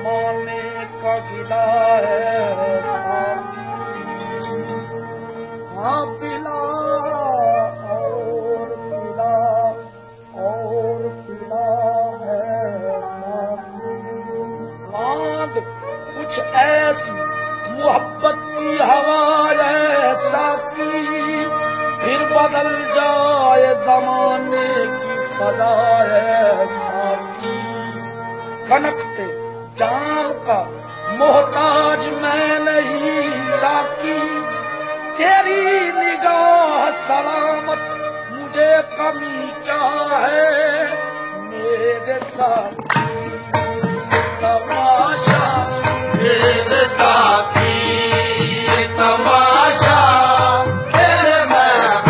जमाने का गिला है साकी। हाँ पिला और पिला और पिला है साकी। रात कुछ ऐसी मोहब्बत की हवा है साकी, फिर बदल जाए जमाने की फजा है साकी। कनकते जाम का मोहताज मैं नहीं साकी, तेरी निगाह सलामत मुझे कमी क्या है मेरे साकी। तमाशा मेरे साथी तमाशा तेरे महकाने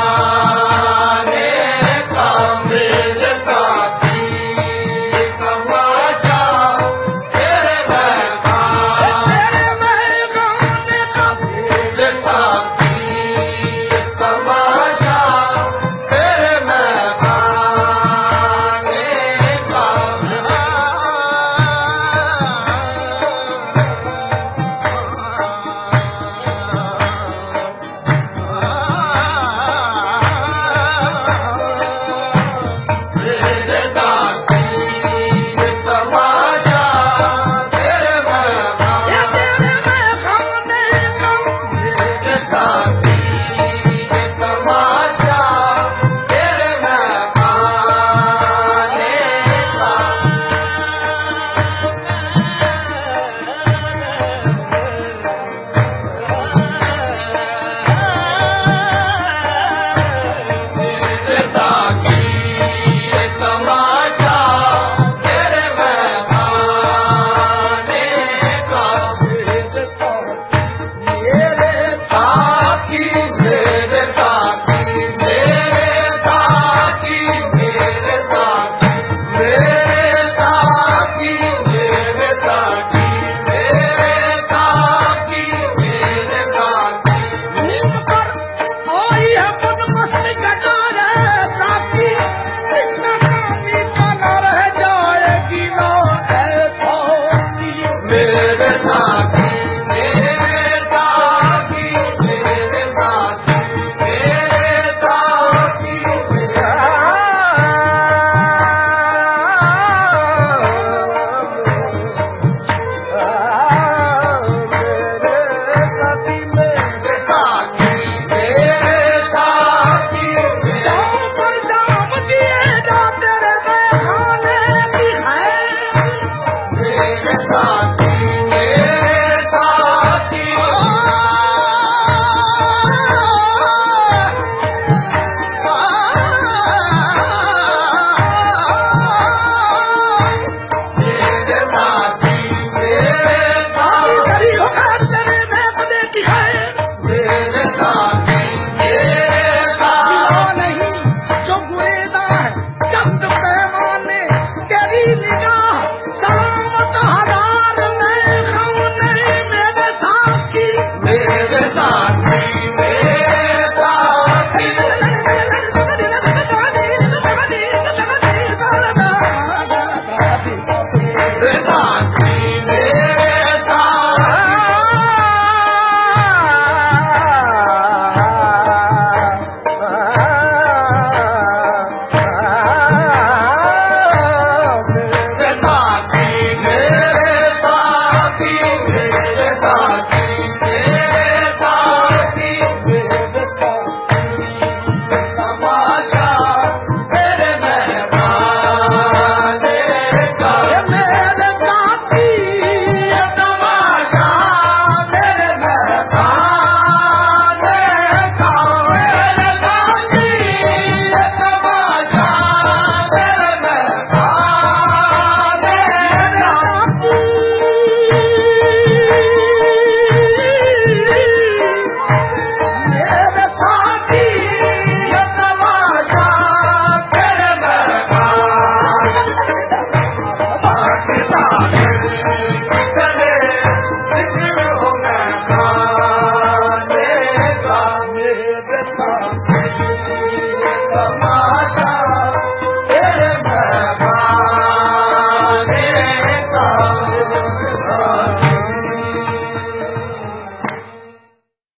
का, मेरे साथी तमाशा तेरे महकाने का, मेरे साथी तमाशा तेरे महकाने का। साथ